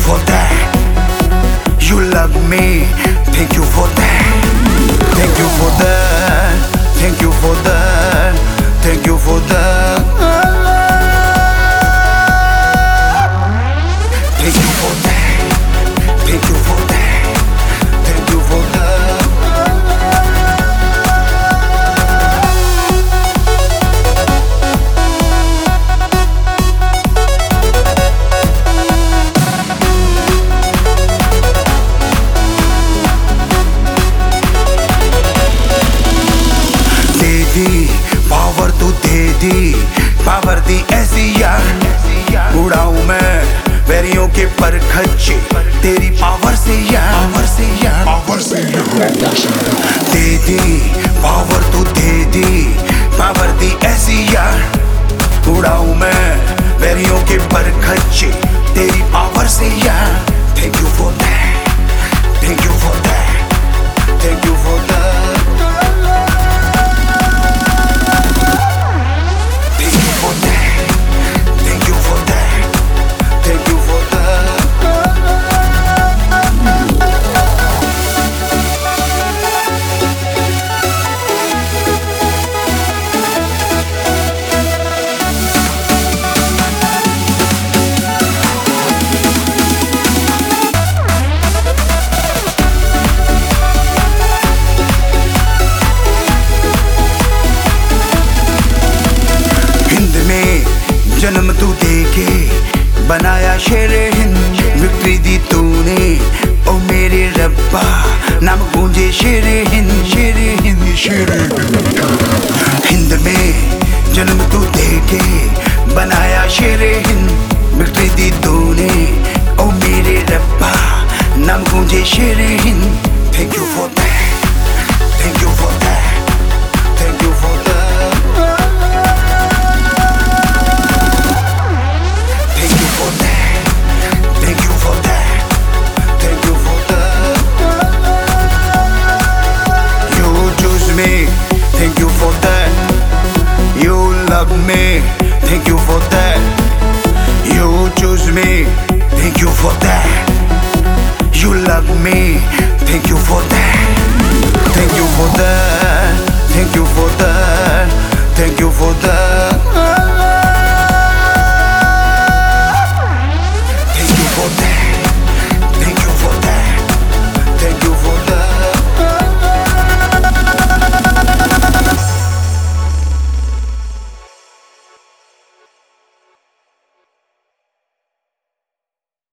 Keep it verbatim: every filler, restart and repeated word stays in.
for that. You love me, thank you for that. Thank you for that. Thank you for that. Thank you for that. Thank you for that. Thank you for that. Thank you for that. Power तू दे दी, power दी ऐसी यार, उड़ाऊं मैं वेरियों के पर खच्चे तेरी power से यार, पावर से यार, पावर से यार। दे दी पावर तू दे दी, पावर दी ऐसी यार, उड़ाऊं मैं वेरियों के पर खच्चे तेरी पावर से यार। Thank you for that. Thank you for that. Thank you for that. जन्म तू देके बनाया शेरे हिंद, विक्ट्री दी तूने ओ मेरे रब्बा, नाम गूंजे शेरे हिंद, शेरे हिंद, शेरे हिंद में जन्म तू देके बनाया शेरे हिंद, विक्ट्री दी तूने ओ मेरे रब्बा, नाम गूंजे शेरे Hind. Thank you for that. Thank you for that. Thank you for that. Thank you for that. You love me, thank you for that. You choose me, thank you for that. You love me, thank you for that. Thank you for that. Thank you for that. Thank you for that.